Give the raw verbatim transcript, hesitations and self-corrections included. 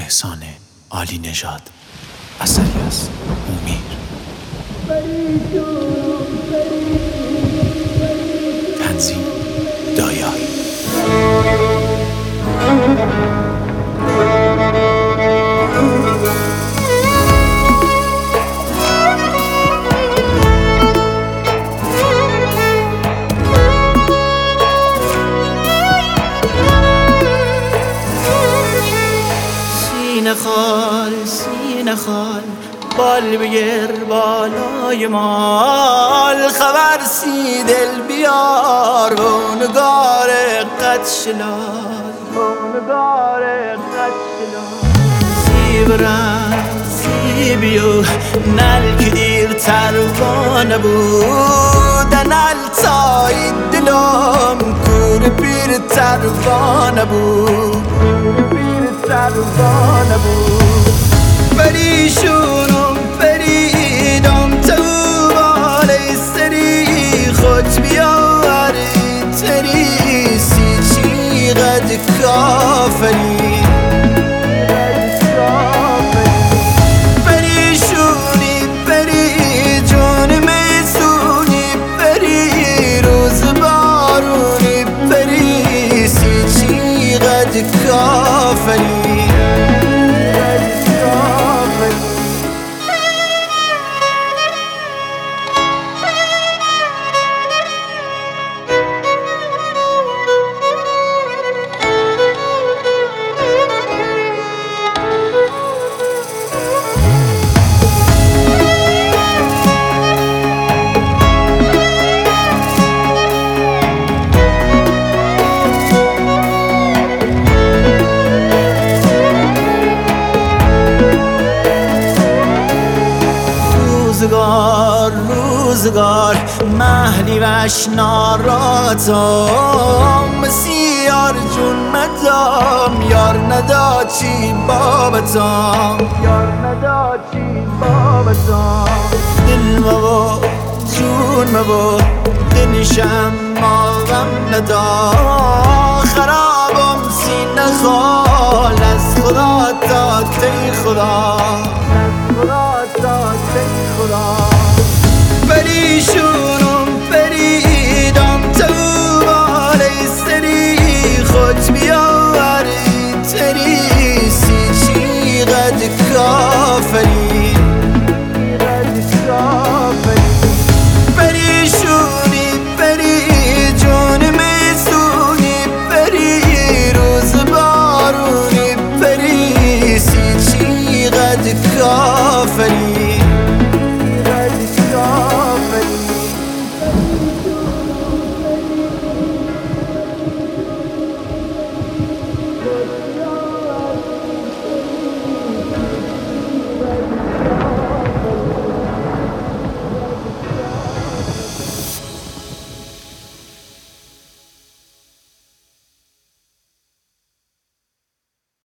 احسان عالی نژاد، اثری از امیر. تنظیم دایایی. سینه خال سینه خال بال بگیر بالای مال، خبر سی دل بیار و نگار قد شلال، و نگار قد شلال. زیب رنگ زیبیو نل که دیر تروانه بود، نل تای دلم کور پیر تروانه بود، تروانه بود. پریشونم پریدم تو بالای سری، خود بیاری تری سی چی قد کافری. پریشونی پری جون میسونی پری، روز بارونی پری سی چی قد کافری. روزگار روزگار محلی وش ناراتم، سیار جون مدام یار ندا چی بابتام، یار ندا چی بابتام. دل مبا جون مبا دلشم ماغم ندا، خرابم سینه خال از خدا تا تی خدا، از خدا تا تی خدا. پریشونم پریدم تو بالای سری، خود بیاری تری سی چی قد کافری.